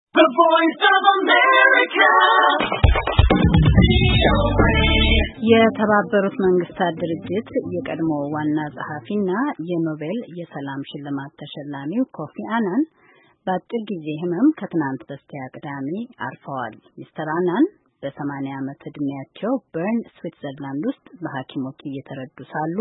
The Voice of America. የተባበሩት መንግስታት ድርጅት የቀድሞ ዋና ጸሐፊና የኖቤል የሰላም ሽልማት ተሸላሚው ኮፊ አናን በአጭር ጊዜ ህመም ከትናንት በስቲያ ቅዳሜ አርፈዋል። ሚስተር አናን በ80 ዓመት ዕድሜያቸው በርን ስዊትዘርላንድ ውስጥ በሐኪሞች እየተረዱ ሳሉ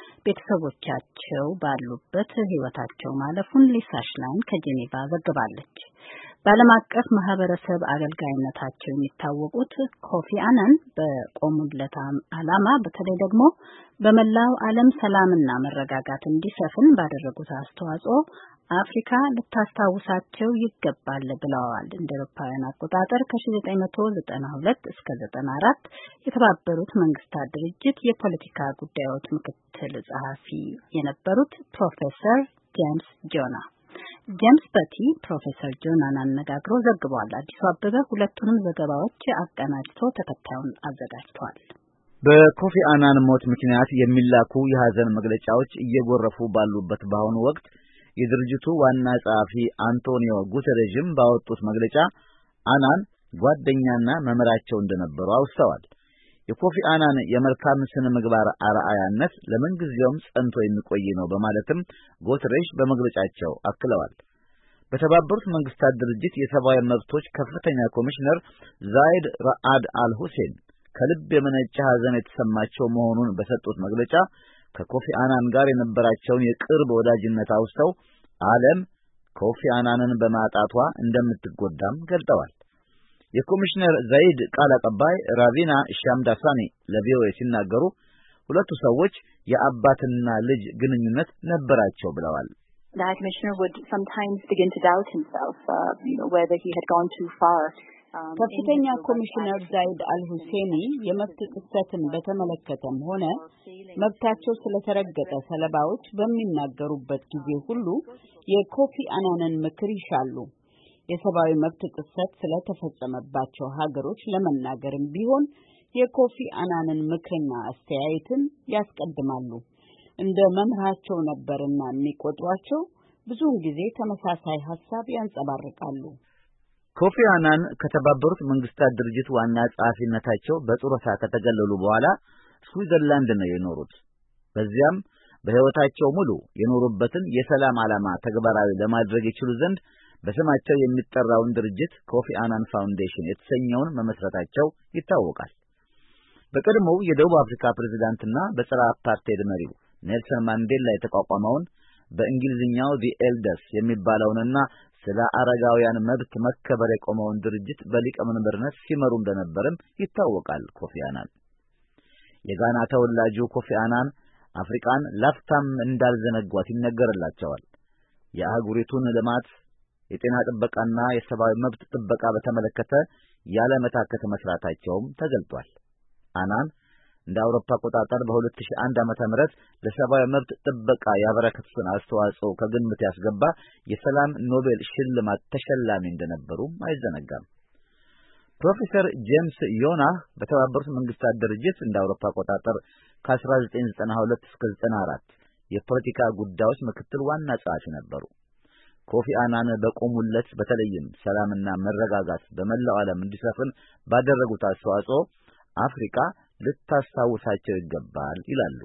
ቤተሰቦቻቸው ባሉበት ህይወታቸው ማለፉን ሊሳ ሽላይን ከጄኔቫ ዘግባለች። በዓለም አቀፍ ማህበረሰብ አገልጋይነታቸው የሚታወቁት ኮፊ አናን በቆሙለት ዓላማ በተለይ ደግሞ በመላው ዓለም ሰላምና መረጋጋት እንዲሰፍን ባደረጉት አስተዋጽኦ አፍሪካ ልታስታውሳቸው ይገባል ብለዋል። እንደ አውሮፓውያን አቆጣጠር ከ1992 እስከ 94 የተባበሩት መንግስታት ድርጅት የፖለቲካ ጉዳዮች ምክትል ጸሐፊ የነበሩት ፕሮፌሰር ጄምስ ጆና ጄምስ በቲ ፕሮፌሰር ጆናን አነጋግሮ ዘግቧል። አዲሱ አበበ ሁለቱንም ዘገባዎች አቀናጅቶ ተከታዩን አዘጋጅቷል። በኮፊ አናን ሞት ምክንያት የሚላኩ የሐዘን መግለጫዎች እየጎረፉ ባሉበት በአሁኑ ወቅት የድርጅቱ ዋና ጸሐፊ አንቶኒዮ ጉተሬዥም ባወጡት መግለጫ አናን ጓደኛና መምህራቸው እንደነበሩ አውስተዋል። የኮፊ አናን የመልካም ስነ ምግባር አርአያነት ለምንጊዜውም ጸንቶ የሚቆይ ነው በማለትም ጉተሬዥ በመግለጫቸው አክለዋል። በተባበሩት መንግስታት ድርጅት የሰብአዊ መብቶች ከፍተኛ ኮሚሽነር ዛይድ ራአድ አል ሁሴን ከልብ የመነጨ ሐዘን የተሰማቸው መሆኑን በሰጡት መግለጫ ከኮፊ አናን ጋር የነበራቸውን የቅርብ ወዳጅነት አውስተው ዓለም ኮፊ አናንን በማጣቷ እንደምትጎዳም ገልጠዋል። የኮሚሽነር ዛይድ ቃል አቀባይ ራቪና ሻምዳሳኒ ለቪኦኤ ሲናገሩ ሁለቱ ሰዎች የአባትና ልጅ ግንኙነት ነበራቸው ብለዋል። The High Commissioner would sometimes begin to doubt himself, whether he had gone too far. ከፍተኛ ኮሚሽነር ዛይድ አልሁሴኒ የመብት ጥሰትን በተመለከተም ሆነ መብታቸው ስለተረገጠ ሰለባዎች በሚናገሩበት ጊዜ ሁሉ የኮፊ አናንን ምክር ይሻሉ። የሰብአዊ መብት ጥሰት ስለተፈጸመባቸው ሀገሮች ለመናገርም ቢሆን የኮፊ አናንን ምክርና አስተያየትን ያስቀድማሉ። እንደ መምህራቸው ነበርና የሚቆጥሯቸው ብዙውን ጊዜ ተመሳሳይ ሐሳብ ያንጸባርቃሉ። ኮፊ አናን ከተባበሩት መንግስታት ድርጅት ዋና ጸሐፊነታቸው በጡረታ ከተገለሉ በኋላ ስዊዘርላንድ ነው የኖሩት። በዚያም በሕይወታቸው ሙሉ የኖሩበትን የሰላም ዓላማ ተግባራዊ ለማድረግ ይችሉ ዘንድ በስማቸው የሚጠራውን ድርጅት ኮፊ አናን ፋውንዴሽን የተሰኘውን መመስረታቸው ይታወቃል። በቀድሞው የደቡብ አፍሪካ ፕሬዝዳንትና በጸረ አፓርቴድ መሪው ኔልሰን ማንዴላ የተቋቋመውን በእንግሊዝኛው ዲ ኤልደርስ የሚባለውንና ስለ አረጋውያን መብት መከበር የቆመውን ድርጅት በሊቀመንበርነት ሲመሩ እንደነበርም ይታወቃል። ኮፊ አናን የጋና ተወላጁ ኮፊ አናን አፍሪካን ላፍታም እንዳልዘነጓት ይነገርላቸዋል። የአህጉሪቱን ልማት፣ የጤና ጥበቃና የሰብአዊ መብት ጥበቃ በተመለከተ ያለ መታከት መስራታቸውም ተገልጧል። አናን እንደ አውሮፓ አቆጣጠር በ2001 ዓመተ ምህረት ለሰብአዊ መብት ጥበቃ ያበረከቱትን አስተዋጽኦ ከግምት ያስገባ የሰላም ኖቤል ሽልማት ተሸላሚ እንደነበሩ አይዘነጋም። ፕሮፌሰር ጄምስ ዮና በተባበሩት መንግስታት ድርጅት እንደ አውሮፓ አቆጣጠር ከ1992 እስከ 94 የፖለቲካ ጉዳዮች ምክትል ዋና ጸሐፊ ነበሩ። ኮፊ አናን በቆሙለት በተለይም ሰላምና መረጋጋት በመላው ዓለም እንዲሰፍን ባደረጉት አስተዋጽኦ አፍሪካ ልታስታውሳቸው ይገባል ይላሉ።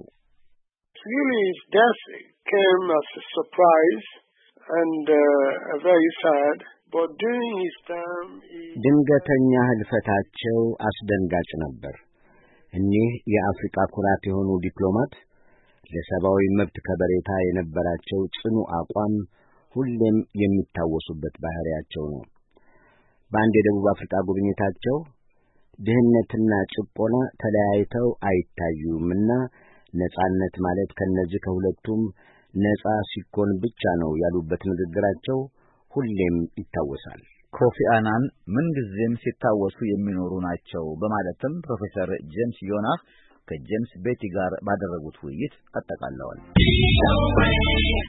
His death came as a surprise and very sad, but during his time ድንገተኛ ህልፈታቸው አስደንጋጭ ነበር። እኒህ የአፍሪካ ኩራት የሆኑ ዲፕሎማት ለሰብአዊ መብት ከበሬታ የነበራቸው ጽኑ አቋም ሁሌም የሚታወሱበት ባህሪያቸው ነው። በአንድ የደቡብ አፍሪካ ጉብኝታቸው ድህነትና ጭቆና ተለያይተው አይታዩምና ነጻነት ማለት ከነዚህ ከሁለቱም ነጻ ሲኮን ብቻ ነው ያሉበት ንግግራቸው ሁሌም ይታወሳል። ኮፊ አናን ምንጊዜም ሲታወሱ የሚኖሩ ናቸው በማለትም ፕሮፌሰር ጄምስ ዮና ከጄምስ ቤቲ ጋር ባደረጉት ውይይት አጠቃለዋል።